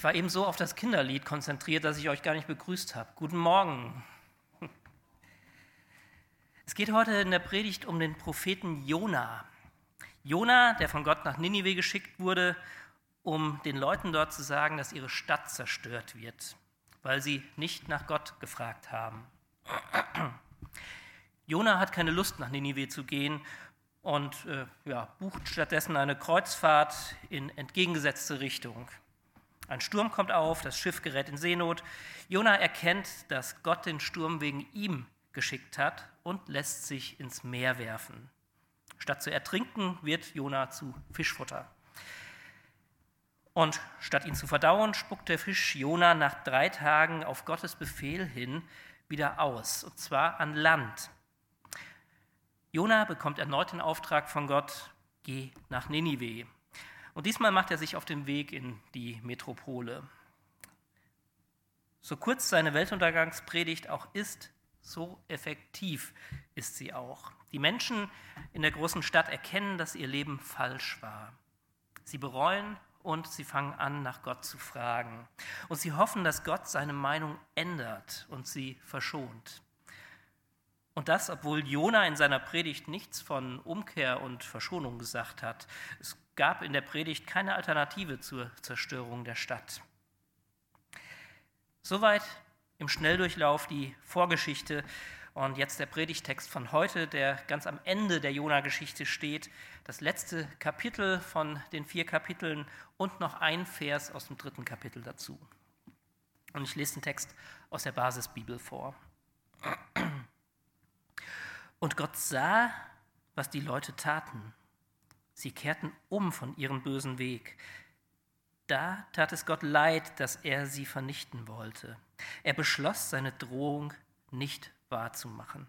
Ich war eben so auf das Kinderlied konzentriert, dass ich euch gar nicht begrüßt habe. Guten Morgen. Es geht heute in der Predigt um den Propheten Jona. Jona, der von Gott nach Ninive geschickt wurde, um den Leuten dort zu sagen, dass ihre Stadt zerstört wird, weil sie nicht nach Gott gefragt haben. Jona hat keine Lust, nach Ninive zu gehen und bucht stattdessen eine Kreuzfahrt in entgegengesetzte Richtung. Ein Sturm kommt auf, das Schiff gerät in Seenot. Jona erkennt, dass Gott den Sturm wegen ihm geschickt hat und lässt sich ins Meer werfen. Statt zu ertrinken, wird Jona zu Fischfutter. Und statt ihn zu verdauen, spuckt der Fisch Jona nach 3 Tagen auf Gottes Befehl hin wieder aus, und zwar an Land. Jona bekommt erneut den Auftrag von Gott, geh nach Ninive. Und diesmal macht er sich auf den Weg in die Metropole. So kurz seine Weltuntergangspredigt auch ist, so effektiv ist sie auch. Die Menschen in der großen Stadt erkennen, dass ihr Leben falsch war. Sie bereuen und sie fangen an, nach Gott zu fragen. Und sie hoffen, dass Gott seine Meinung ändert und sie verschont. Und das, obwohl Jona in seiner Predigt nichts von Umkehr und Verschonung gesagt hat. Es gab in der Predigt keine Alternative zur Zerstörung der Stadt. Soweit im Schnelldurchlauf die Vorgeschichte und jetzt der Predigtext von heute, der ganz am Ende der Jona-Geschichte steht. Das letzte Kapitel von den 4 Kapiteln und noch ein Vers aus dem 3. Kapitel dazu. Und ich lese den Text aus der Basisbibel vor. Und Gott sah, was die Leute taten. Sie kehrten um von ihrem bösen Weg. Da tat es Gott leid, dass er sie vernichten wollte. Er beschloss, seine Drohung nicht wahrzumachen.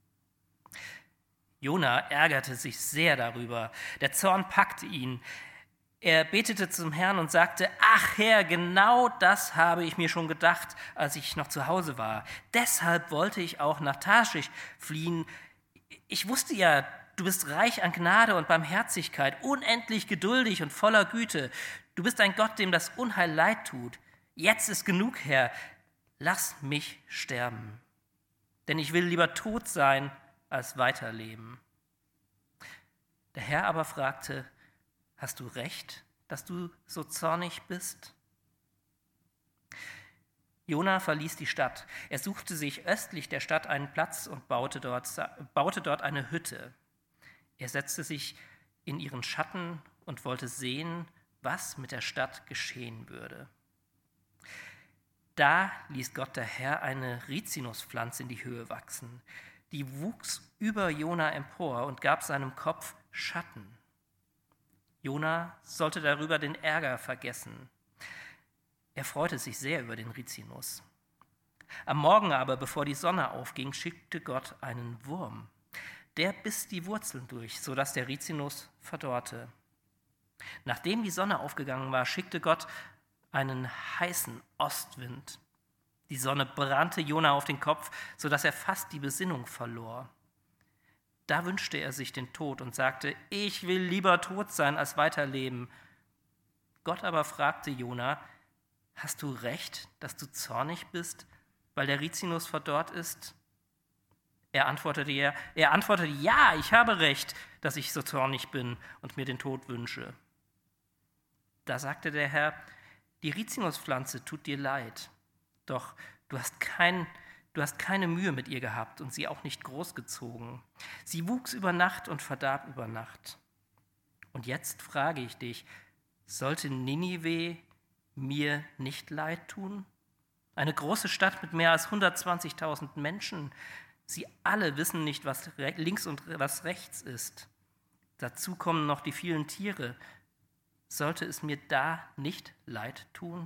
Jona ärgerte sich sehr darüber. Der Zorn packte ihn. Er betete zum Herrn und sagte, ach Herr, genau das habe ich mir schon gedacht, als ich noch zu Hause war. Deshalb wollte ich auch nach Tarschisch fliehen. Ich wusste ja, du bist reich an Gnade und Barmherzigkeit, unendlich geduldig und voller Güte. Du bist ein Gott, dem das Unheil leid tut. Jetzt ist genug, Herr. Lass mich sterben. Denn ich will lieber tot sein, als weiterleben. Der Herr aber fragte, hast du recht, dass du so zornig bist? Jona verließ die Stadt. Er suchte sich östlich der Stadt einen Platz und baute dort eine Hütte. Er setzte sich in ihren Schatten und wollte sehen, was mit der Stadt geschehen würde. Da ließ Gott der Herr eine Rizinuspflanze in die Höhe wachsen. Die wuchs über Jona empor und gab seinem Kopf Schatten. Jona sollte darüber den Ärger vergessen. Er freute sich sehr über den Rizinus. Am Morgen aber, bevor die Sonne aufging, schickte Gott einen Wurm. Der biss die Wurzeln durch, sodass der Rizinus verdorrte. Nachdem die Sonne aufgegangen war, schickte Gott einen heißen Ostwind. Die Sonne brannte Jona auf den Kopf, sodass er fast die Besinnung verlor. Da wünschte er sich den Tod und sagte, ich will lieber tot sein, als weiterleben. Gott aber fragte Jona, hast du recht, dass du zornig bist, weil der Rizinus verdorrt ist? Er antwortete, ja, ich habe recht, dass ich so zornig bin und mir den Tod wünsche. Da sagte der Herr, die Rizinuspflanze tut dir leid, doch du hast keine Mühe mit ihr gehabt und sie auch nicht großgezogen. Sie wuchs über Nacht und verdarb über Nacht. Und jetzt frage ich dich, sollte Ninive mir nicht leid tun? Eine große Stadt mit mehr als 120.000 Menschen. Sie alle wissen nicht, was links und was rechts ist. Dazu kommen noch die vielen Tiere. Sollte es mir da nicht leid tun?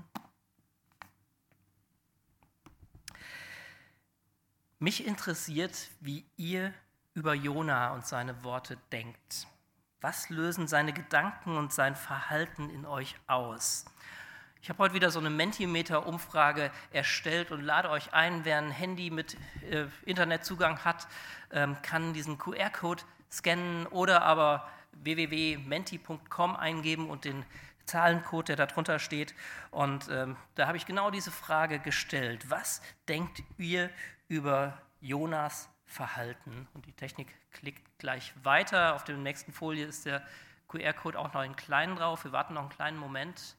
Mich interessiert, wie ihr über Jona und seine Worte denkt. Was lösen seine Gedanken und sein Verhalten in euch aus? Ich habe heute wieder so eine Mentimeter-Umfrage erstellt und lade euch ein, wer ein Handy mit Internetzugang hat, kann diesen QR-Code scannen oder aber www.menti.com eingeben und den Zahlencode, der da drunter steht. Und da habe ich genau diese Frage gestellt. Was denkt ihr über Jonas Verhalten? Und die Technik klickt gleich weiter. Auf der nächsten Folie ist der QR-Code auch noch in klein drauf. Wir warten noch einen kleinen Moment.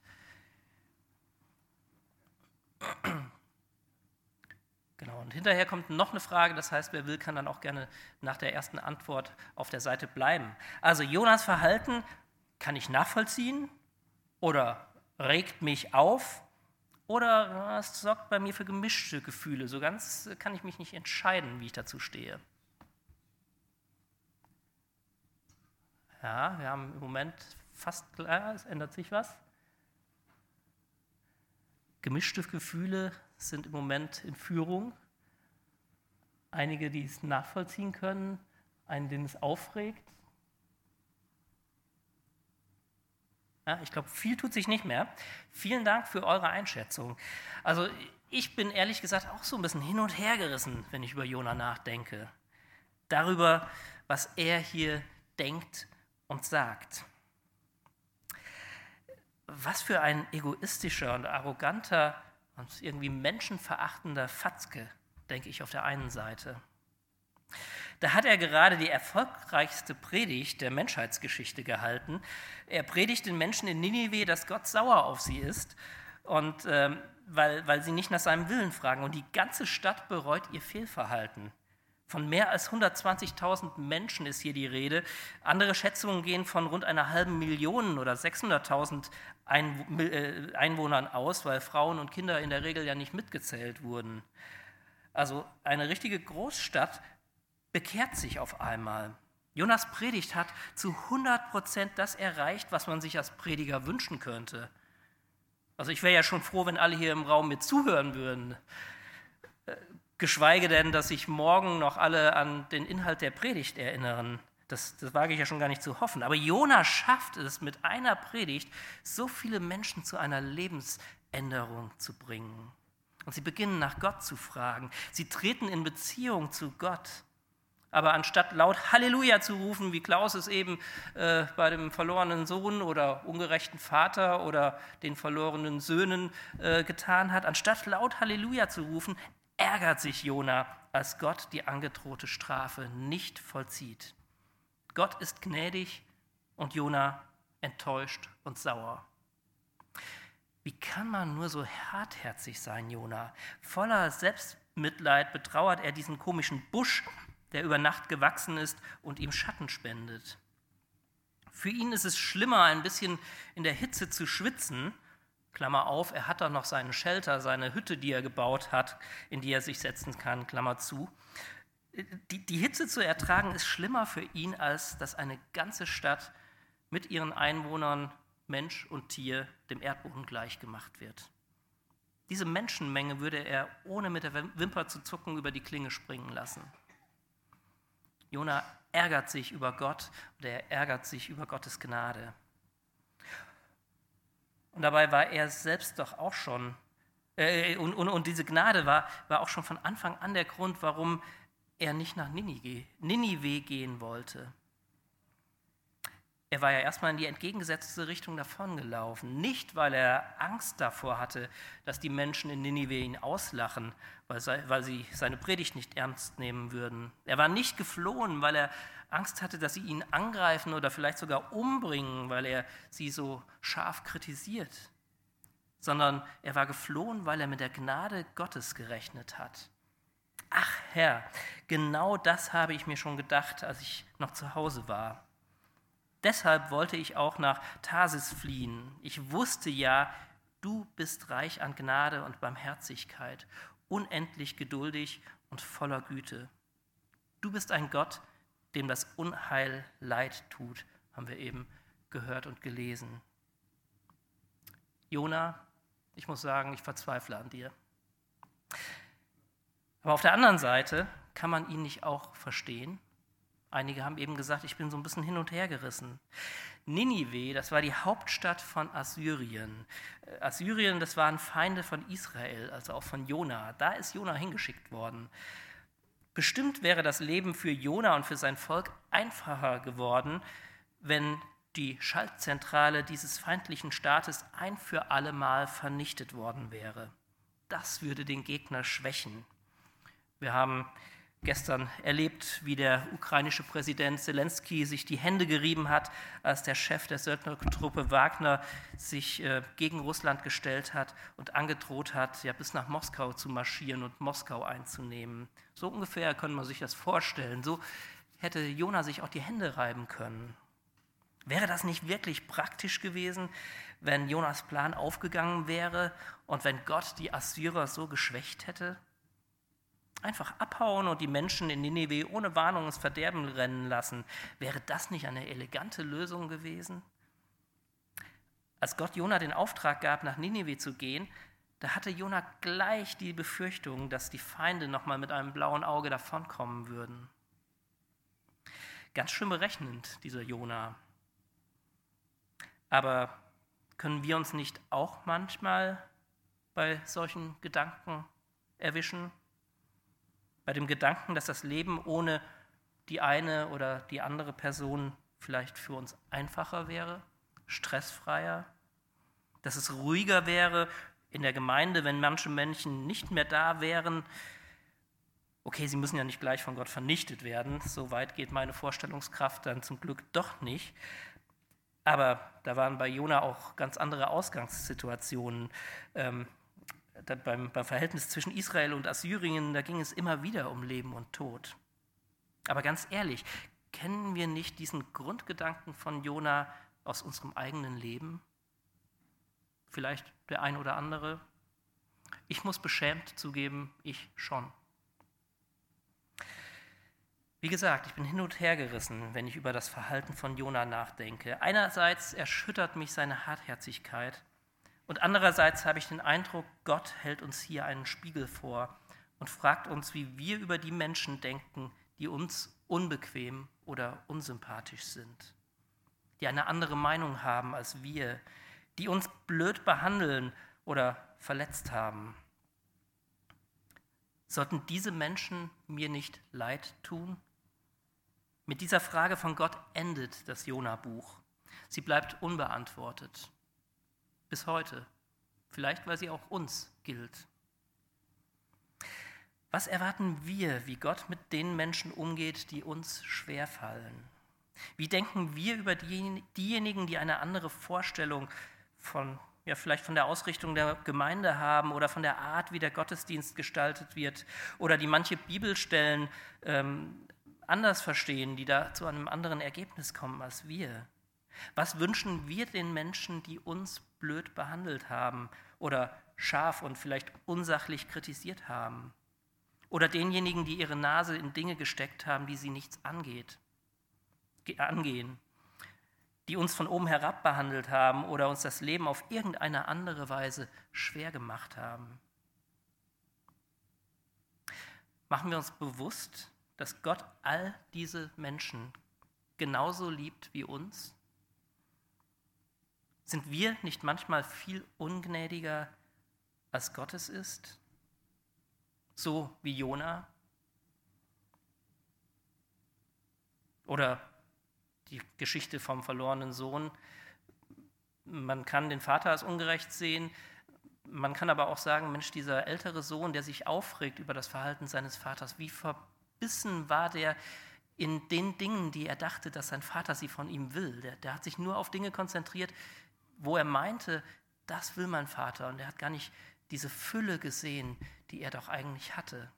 Genau, und hinterher kommt noch eine Frage, das heißt, wer will, kann dann auch gerne nach der ersten Antwort auf der Seite bleiben. Also Jonas Verhalten kann ich nachvollziehen oder regt mich auf oder es sorgt bei mir für gemischte Gefühle. So ganz kann ich mich nicht entscheiden, wie ich dazu stehe. Ja, wir haben im Moment fast klar, es ändert sich was. Gemischte Gefühle sind im Moment in Führung. Einige, die es nachvollziehen können, einen, den es aufregt. Ja, ich glaube, viel tut sich nicht mehr. Vielen Dank für eure Einschätzung. Also ich bin ehrlich gesagt auch so ein bisschen hin und her gerissen, wenn ich über Jona nachdenke. Darüber, was er hier denkt und sagt. Was für ein egoistischer und arroganter und irgendwie menschenverachtender Fatzke, denke ich auf der einen Seite. Da hat er gerade die erfolgreichste Predigt der Menschheitsgeschichte gehalten. Er predigt den Menschen in Ninive, dass Gott sauer auf sie ist, und weil sie nicht nach seinem Willen fragen. Und die ganze Stadt bereut ihr Fehlverhalten. Von mehr als 120.000 Menschen ist hier die Rede. Andere Schätzungen gehen von rund 500.000 oder 600.000 Einwohnern aus, weil Frauen und Kinder in der Regel ja nicht mitgezählt wurden. Also eine richtige Großstadt bekehrt sich auf einmal. Jonas Predigt hat zu 100% das erreicht, was man sich als Prediger wünschen könnte. Also ich wäre ja schon froh, wenn alle hier im Raum mir zuhören würden. Geschweige denn, dass sich morgen noch alle an den Inhalt der Predigt erinnern. Das wage ich ja schon gar nicht zu hoffen. Aber Jona schafft es, mit einer Predigt so viele Menschen zu einer Lebensänderung zu bringen. Und sie beginnen nach Gott zu fragen. Sie treten in Beziehung zu Gott. Aber anstatt laut Halleluja zu rufen, wie Klaus es eben bei dem verlorenen Sohn oder ungerechten Vater oder den verlorenen Söhnen getan hat, anstatt laut Halleluja zu rufen, ärgert sich Jona, als Gott die angedrohte Strafe nicht vollzieht. Gott ist gnädig und Jona enttäuscht und sauer. Wie kann man nur so hartherzig sein, Jona? Voller Selbstmitleid betrauert er diesen komischen Busch, der über Nacht gewachsen ist und ihm Schatten spendet. Für ihn ist es schlimmer, ein bisschen in der Hitze zu schwitzen, Klammer auf, er hat doch noch seinen Shelter, seine Hütte, die er gebaut hat, in die er sich setzen kann, Klammer zu. Die Hitze zu ertragen ist schlimmer für ihn, als dass eine ganze Stadt mit ihren Einwohnern, Mensch und Tier, dem Erdboden gleichgemacht wird. Diese Menschenmenge würde er ohne mit der Wimper zu zucken über die Klinge springen lassen. Jona ärgert sich über Gott und er ärgert sich über Gottes Gnade. Und dabei war er selbst doch auch schon, und diese Gnade war auch schon von Anfang an der Grund, warum er nicht nach Ninive gehen wollte. Er war ja erstmal in die entgegengesetzte Richtung davongelaufen. Nicht, weil er Angst davor hatte, dass die Menschen in Ninive ihn auslachen, weil sie seine Predigt nicht ernst nehmen würden. Er war nicht geflohen, weil er Angst hatte, dass sie ihn angreifen oder vielleicht sogar umbringen, weil er sie so scharf kritisiert. Sondern er war geflohen, weil er mit der Gnade Gottes gerechnet hat. Ach Herr, genau das habe ich mir schon gedacht, als ich noch zu Hause war. Deshalb wollte ich auch nach Tarsis fliehen. Ich wusste ja, du bist reich an Gnade und Barmherzigkeit, unendlich geduldig und voller Güte. Du bist ein Gott, dem das Unheil leid tut, haben wir eben gehört und gelesen. Jona, ich muss sagen, ich verzweifle an dir. Aber auf der anderen Seite kann man ihn nicht auch verstehen. Einige haben eben gesagt, ich bin so ein bisschen hin und her gerissen. Ninive, das war die Hauptstadt von Assyrien. Assyrien, das waren Feinde von Israel, also auch von Jona. Da ist Jona hingeschickt worden. Bestimmt wäre das Leben für Jona und für sein Volk einfacher geworden, wenn die Schaltzentrale dieses feindlichen Staates ein für alle Mal vernichtet worden wäre. Das würde den Gegner schwächen. Wir haben gestern erlebt, wie der ukrainische Präsident Zelensky sich die Hände gerieben hat, als der Chef der Söldnertruppe Wagner sich gegen Russland gestellt hat und angedroht hat, ja, bis nach Moskau zu marschieren und Moskau einzunehmen. So ungefähr kann man sich das vorstellen. So hätte Jona sich auch die Hände reiben können. Wäre das nicht wirklich praktisch gewesen, wenn Jonas Plan aufgegangen wäre und wenn Gott die Assyrer so geschwächt hätte? Einfach abhauen und die Menschen in Ninive ohne Warnung ins Verderben rennen lassen. Wäre das nicht eine elegante Lösung gewesen? Als Gott Jona den Auftrag gab, nach Ninive zu gehen, da hatte Jona gleich die Befürchtung, dass die Feinde nochmal mit einem blauen Auge davonkommen würden. Ganz schön berechnend, dieser Jona. Aber können wir uns nicht auch manchmal bei solchen Gedanken erwischen? Bei dem Gedanken, dass das Leben ohne die eine oder die andere Person vielleicht für uns einfacher wäre, stressfreier, dass es ruhiger wäre in der Gemeinde, wenn manche Menschen nicht mehr da wären. Okay, sie müssen ja nicht gleich von Gott vernichtet werden, so weit geht meine Vorstellungskraft dann zum Glück doch nicht. Aber da waren bei Jona auch ganz andere Ausgangssituationen. Beim Verhältnis zwischen Israel und Assyrien, da ging es immer wieder um Leben und Tod. Aber ganz ehrlich, kennen wir nicht diesen Grundgedanken von Jona aus unserem eigenen Leben? Vielleicht der ein oder andere? Ich muss beschämt zugeben, ich schon. Wie gesagt, ich bin hin und her gerissen, wenn ich über das Verhalten von Jona nachdenke. Einerseits erschüttert mich seine Hartherzigkeit und andererseits habe ich den Eindruck, Gott hält uns hier einen Spiegel vor und fragt uns, wie wir über die Menschen denken, die uns unbequem oder unsympathisch sind, die eine andere Meinung haben als wir, die uns blöd behandeln oder verletzt haben. Sollten diese Menschen mir nicht leid tun? Mit dieser Frage von Gott endet das Jona-Buch. Sie bleibt unbeantwortet. Bis heute. Vielleicht, weil sie auch uns gilt. Was erwarten wir, wie Gott mit den Menschen umgeht, die uns schwerfallen? Wie denken wir über diejenigen, die eine andere Vorstellung vielleicht von der Ausrichtung der Gemeinde haben oder von der Art, wie der Gottesdienst gestaltet wird oder die manche Bibelstellen anders verstehen, die da zu einem anderen Ergebnis kommen als wir? Was wünschen wir den Menschen, die uns blöd behandelt haben oder scharf und vielleicht unsachlich kritisiert haben? Oder denjenigen, die ihre Nase in Dinge gesteckt haben, die sie nichts angehen? Die uns von oben herab behandelt haben oder uns das Leben auf irgendeine andere Weise schwer gemacht haben? Machen wir uns bewusst, dass Gott all diese Menschen genauso liebt wie uns? Sind wir nicht manchmal viel ungnädiger, als Gott es ist? So wie Jona? Oder die Geschichte vom verlorenen Sohn. Man kann den Vater als ungerecht sehen, man kann aber auch sagen, Mensch, dieser ältere Sohn, der sich aufregt über das Verhalten seines Vaters, wie verbissen war der in den Dingen, die er dachte, dass sein Vater sie von ihm will. Der hat sich nur auf Dinge konzentriert, wo er meinte, das will mein Vater. Und er hat gar nicht diese Fülle gesehen, die er doch eigentlich hatte.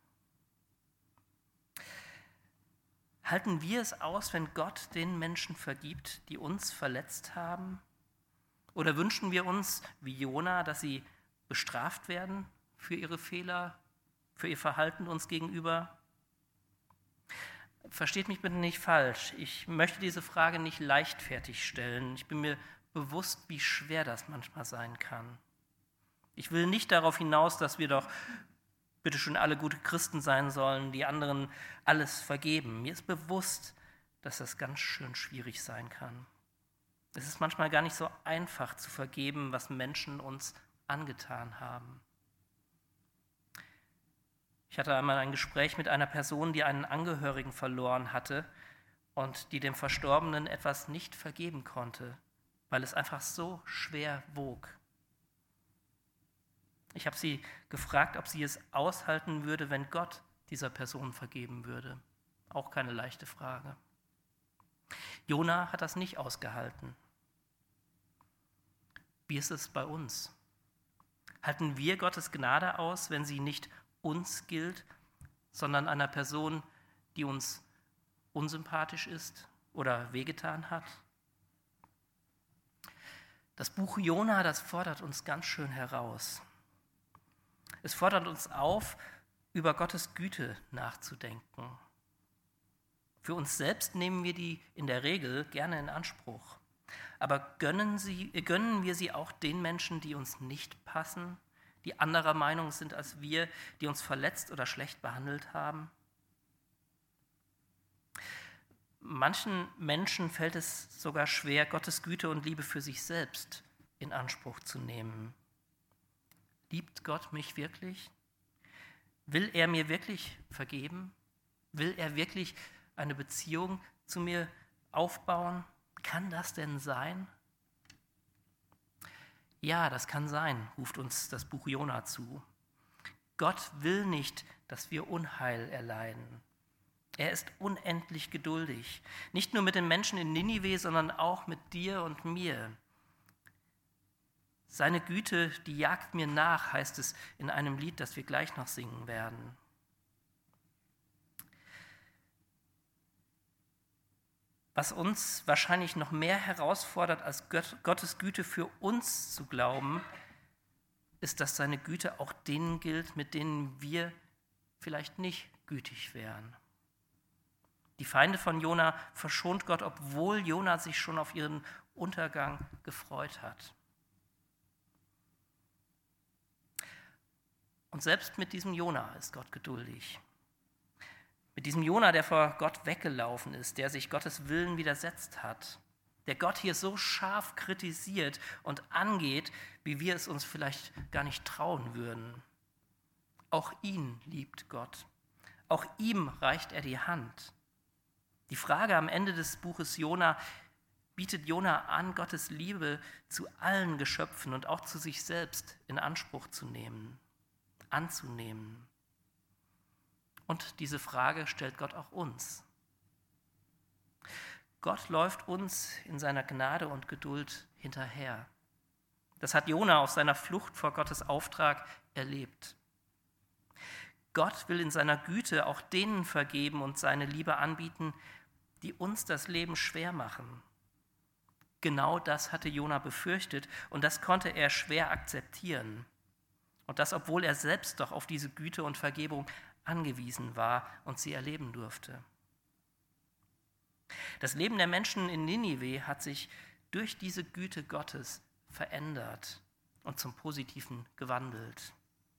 Halten wir es aus, wenn Gott den Menschen vergibt, die uns verletzt haben? Oder wünschen wir uns, wie Jona, dass sie bestraft werden für ihre Fehler, für ihr Verhalten uns gegenüber? Versteht mich bitte nicht falsch. Ich möchte diese Frage nicht leichtfertig stellen. Ich bin mir bewusst, wie schwer das manchmal sein kann. Ich will nicht darauf hinaus, dass wir doch bitte schon alle gute Christen sein sollen, die anderen alles vergeben. Mir ist bewusst, dass das ganz schön schwierig sein kann. Es ist manchmal gar nicht so einfach zu vergeben, was Menschen uns angetan haben. Ich hatte einmal ein Gespräch mit einer Person, die einen Angehörigen verloren hatte und die dem Verstorbenen etwas nicht vergeben konnte, weil es einfach so schwer wog. Ich habe sie gefragt, ob sie es aushalten würde, wenn Gott dieser Person vergeben würde. Auch keine leichte Frage. Jona hat das nicht ausgehalten. Wie ist es bei uns? Halten wir Gottes Gnade aus, wenn sie nicht uns gilt, sondern einer Person, die uns unsympathisch ist oder wehgetan hat? Das Buch Jona, das fordert uns ganz schön heraus. Es fordert uns auf, über Gottes Güte nachzudenken. Für uns selbst nehmen wir die in der Regel gerne in Anspruch. Aber gönnen wir sie auch den Menschen, die uns nicht passen, die anderer Meinung sind als wir, die uns verletzt oder schlecht behandelt haben? Manchen Menschen fällt es sogar schwer, Gottes Güte und Liebe für sich selbst in Anspruch zu nehmen. Liebt Gott mich wirklich? Will er mir wirklich vergeben? Will er wirklich eine Beziehung zu mir aufbauen? Kann das denn sein? Ja, das kann sein, ruft uns das Buch Jona zu. Gott will nicht, dass wir Unheil erleiden. Er ist unendlich geduldig, nicht nur mit den Menschen in Ninive, sondern auch mit dir und mir. Seine Güte, die jagt mir nach, heißt es in einem Lied, das wir gleich noch singen werden. Was uns wahrscheinlich noch mehr herausfordert, als Gottes Güte für uns zu glauben, ist, dass seine Güte auch denen gilt, mit denen wir vielleicht nicht gütig wären. Die Feinde von Jona verschont Gott, obwohl Jona sich schon auf ihren Untergang gefreut hat. Und selbst mit diesem Jona ist Gott geduldig. Mit diesem Jona, der vor Gott weggelaufen ist, der sich Gottes Willen widersetzt hat, der Gott hier so scharf kritisiert und angeht, wie wir es uns vielleicht gar nicht trauen würden. Auch ihn liebt Gott. Auch ihm reicht er die Hand. Die Frage am Ende des Buches Jona bietet Jona an, Gottes Liebe zu allen Geschöpfen und auch zu sich selbst in Anspruch zu nehmen, anzunehmen. Und diese Frage stellt Gott auch uns. Gott läuft uns in seiner Gnade und Geduld hinterher. Das hat Jona auf seiner Flucht vor Gottes Auftrag erlebt. Gott will in seiner Güte auch denen vergeben und seine Liebe anbieten, die uns das Leben schwer machen. Genau das hatte Jona befürchtet und das konnte er schwer akzeptieren. Und das, obwohl er selbst doch auf diese Güte und Vergebung angewiesen war und sie erleben durfte. Das Leben der Menschen in Ninive hat sich durch diese Güte Gottes verändert und zum Positiven gewandelt.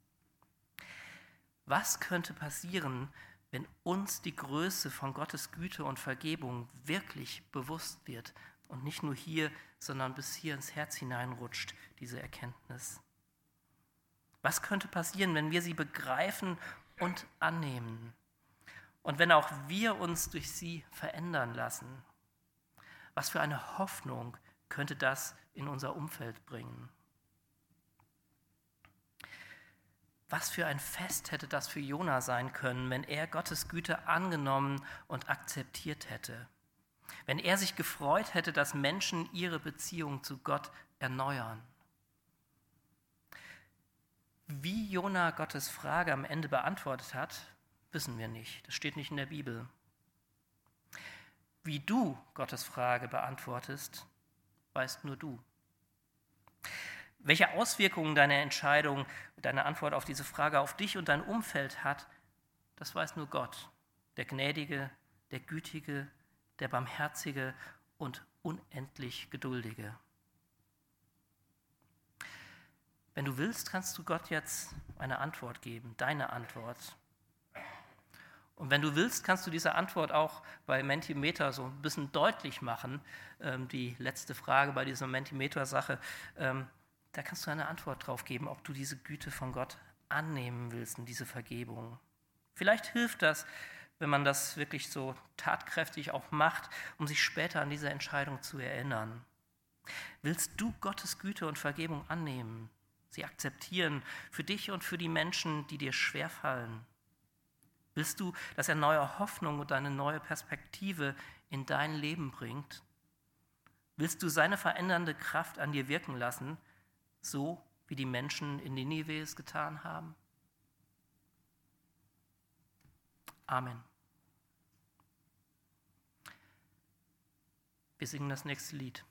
Was könnte passieren, wenn uns die Größe von Gottes Güte und Vergebung wirklich bewusst wird und nicht nur hier, sondern bis hier ins Herz hineinrutscht, diese Erkenntnis? Was könnte passieren, wenn wir sie begreifen und annehmen? Und wenn auch wir uns durch sie verändern lassen? Was für eine Hoffnung könnte das in unser Umfeld bringen? Was für ein Fest hätte das für Jona sein können, wenn er Gottes Güte angenommen und akzeptiert hätte? Wenn er sich gefreut hätte, dass Menschen ihre Beziehung zu Gott erneuern? Wie Jona Gottes Frage am Ende beantwortet hat, wissen wir nicht. Das steht nicht in der Bibel. Wie du Gottes Frage beantwortest, weißt nur du. Welche Auswirkungen deine Entscheidung, deine Antwort auf diese Frage auf dich und dein Umfeld hat, das weiß nur Gott, der Gnädige, der Gütige, der Barmherzige und unendlich Geduldige. Wenn du willst, kannst du Gott jetzt eine Antwort geben, deine Antwort. Und wenn du willst, kannst du diese Antwort auch bei Mentimeter so ein bisschen deutlich machen. Die letzte Frage bei dieser Mentimeter-Sache, da kannst du eine Antwort drauf geben, ob du diese Güte von Gott annehmen willst und diese Vergebung. Vielleicht hilft das, wenn man das wirklich so tatkräftig auch macht, um sich später an diese Entscheidung zu erinnern. Willst du Gottes Güte und Vergebung annehmen, sie akzeptieren für dich und für die Menschen, die dir schwerfallen? Willst du, dass er neue Hoffnung und eine neue Perspektive in dein Leben bringt? Willst du seine verändernde Kraft an dir wirken lassen, so wie die Menschen in Ninive es getan haben? Amen. Wir singen das nächste Lied.